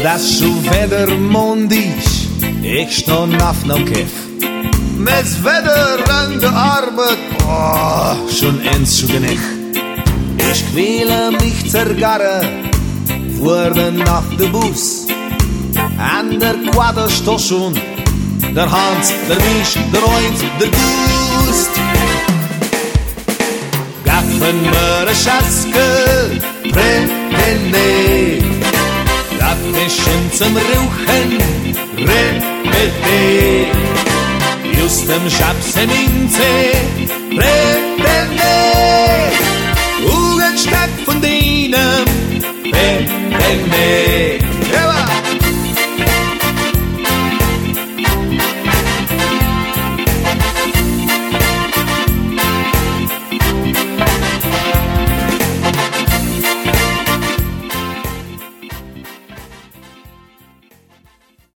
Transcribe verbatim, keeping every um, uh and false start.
Das schon wieder mondisch, ich sto nach no Kiff. Mes Wetter an der Arbeit, oh, schon ins zu genich. Ich quäle mich zergarre, vor der Nacht der Bus. An der Quader sto schon, der Hans, der Misch, der Oint, der Gust. Gaffen mir a Schatzke, Prätende. Dat Mischen zum Ruchen, Repete. Just dem Schabsen in Zeh, Prätende. Ugen statt von denen, Prätende.